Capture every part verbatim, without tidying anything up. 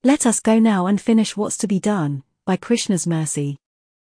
Let us go now and finish what's to be done, by Krishna's mercy.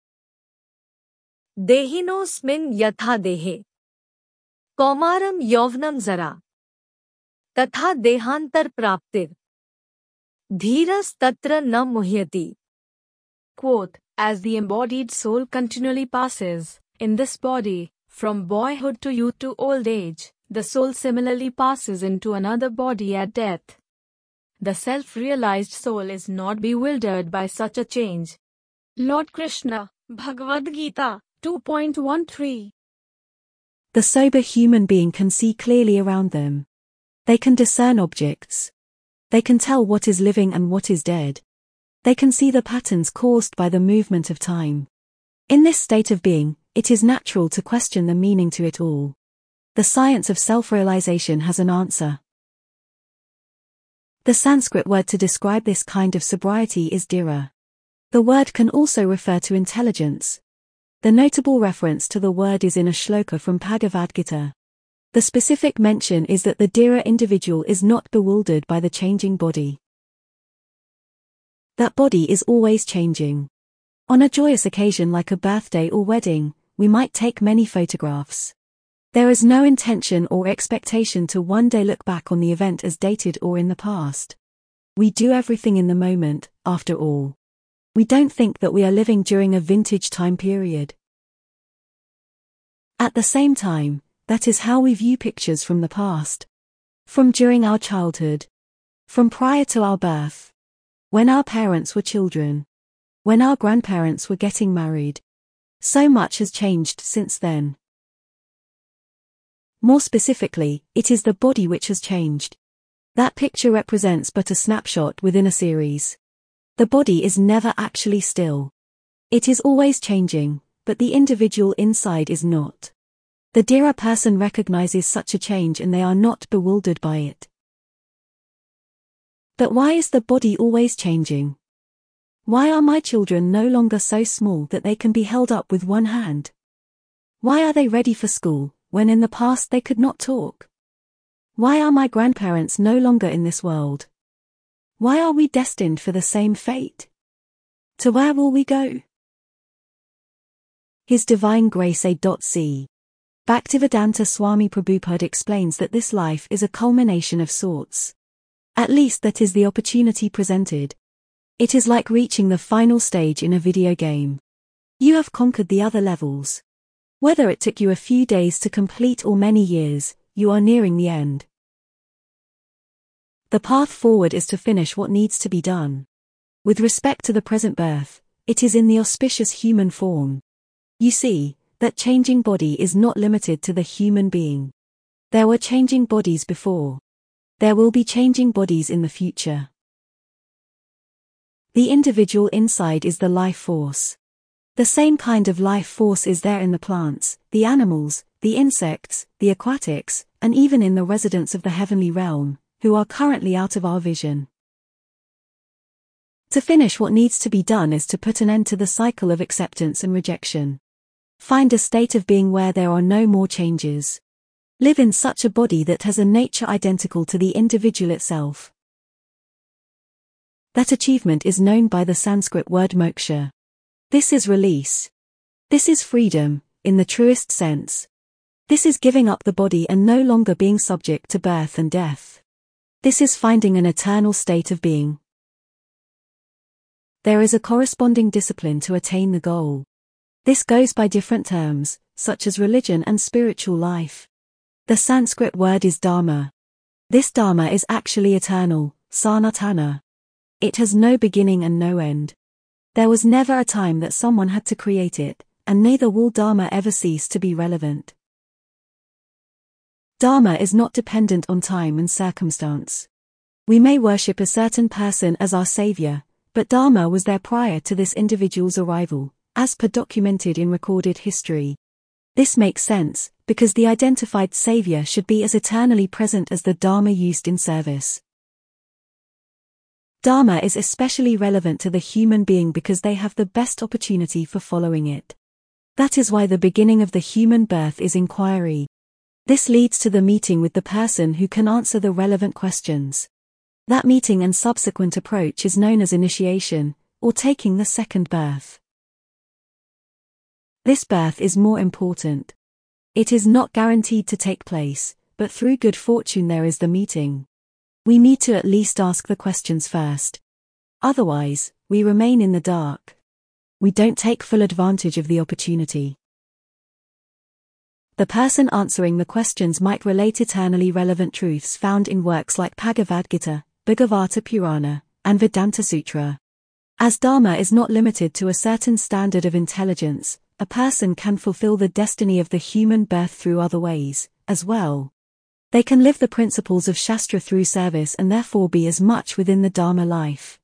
Dehinosmin yatha dehe. Kaumaram yovnam zara. Tatha dehantar praptir. Dhiras tatra na muhyati. Quote, as the embodied soul continually passes, in this body, from boyhood to youth to old age, the soul similarly passes into another body at death. The self-realized soul is not bewildered by such a change. Lord Krishna, Bhagavad Gita, two point one three. The sober human being can see clearly around them. They can discern objects. They can tell what is living and what is dead. They can see the patterns caused by the movement of time. In this state of being, it is natural to question the meaning to it all. The science of self-realization has an answer. The Sanskrit word to describe this kind of sobriety is dhira. The word can also refer to intelligence. The notable reference to the word is in a shloka from Bhagavad Gita. The specific mention is that the dhira individual is not bewildered by the changing body. That body is always changing. On a joyous occasion like a birthday or wedding, we might take many photographs. There is no intention or expectation to one day look back on the event as dated or in the past. We do everything in the moment, after all. We don't think that we are living during a vintage time period. At the same time, that is how we view pictures from the past. From during our childhood. From prior to our birth. When our parents were children. When our grandparents were getting married. So much has changed since then. More specifically, it is the body which has changed. That picture represents but a snapshot within a series. The body is never actually still. It is always changing, but the individual inside is not. The dhira person recognizes such a change and they are not bewildered by it. But why is the body always changing? Why are my children no longer so small that they can be held up with one hand? Why are they ready for school, when in the past they could not talk? Why are my grandparents no longer in this world? Why are we destined for the same fate? To where will we go? His Divine Grace A C Bhaktivedanta Swami Prabhupada explains that this life is a culmination of sorts. At least that is the opportunity presented. It is like reaching the final stage in a video game. You have conquered the other levels. Whether it took you a few days to complete or many years, you are nearing the end. The path forward is to finish what needs to be done. With respect to the present birth, it is in the auspicious human form. You see, that changing body is not limited to the human being. There were changing bodies before. There will be changing bodies in the future. The individual inside is the life force. The same kind of life force is there in the plants, the animals, the insects, the aquatics, and even in the residents of the heavenly realm, who are currently out of our vision. To finish what needs to be done is to put an end to the cycle of acceptance and rejection. Find a state of being where there are no more changes. Live in such a body that has a nature identical to the individual itself. That achievement is known by the Sanskrit word moksha. This is release. This is freedom, in the truest sense. This is giving up the body and no longer being subject to birth and death. This is finding an eternal state of being. There is a corresponding discipline to attain the goal. This goes by different terms, such as religion and spiritual life. The Sanskrit word is dharma. This dharma is actually eternal, sanatana. It has no beginning and no end. There was never a time that someone had to create it, and neither will dharma ever cease to be relevant. Dharma is not dependent on time and circumstance. We may worship a certain person as our savior, but dharma was there prior to this individual's arrival, as per documented in recorded history. This makes sense, because the identified savior should be as eternally present as the dharma used in service. Dharma is especially relevant to the human being because they have the best opportunity for following it. That is why the beginning of the human birth is inquiry. This leads to the meeting with the person who can answer the relevant questions. That meeting and subsequent approach is known as initiation, or taking the second birth. This birth is more important. It is not guaranteed to take place, but through good fortune there is the meeting. We need to at least ask the questions first. Otherwise, we remain in the dark. We don't take full advantage of the opportunity. The person answering the questions might relate eternally relevant truths found in works like Bhagavad Gita, Bhagavata Purana, and Vedanta Sutra. As Dharma is not limited to a certain standard of intelligence, a person can fulfill the destiny of the human birth through other ways, as well. They can live the principles of Shastra through service and therefore be as much within the Dharma life.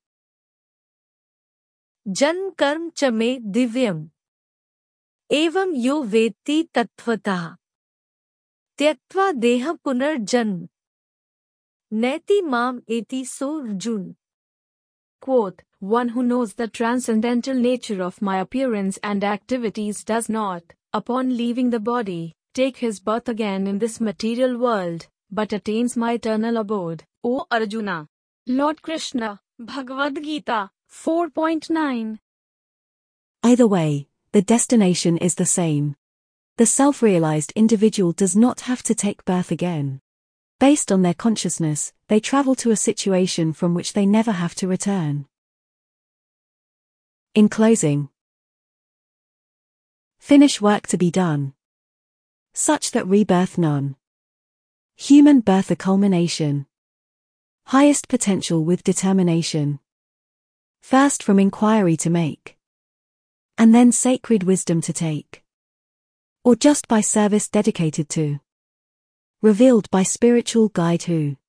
Jan karm cha me divyam. Evam yo vedti tattvataha. Tyaktva deha punarjanm. Neti mam eti so Arjun. Quote, one who knows the transcendental nature of my appearance and activities does not, upon leaving the body, take his birth again in this material world, but attains my eternal abode. O Arjuna. Lord Krishna, Bhagavad Gita, four point nine. Either way, the destination is the same. The self-realized individual does not have to take birth again. Based on their consciousness, they travel to a situation from which they never have to return. In closing, finish work to be done, such that rebirth none. Human birth a culmination. Highest potential with determination. First from inquiry to make, and then sacred wisdom to take. Or just by service dedicated to. Revealed by spiritual guide who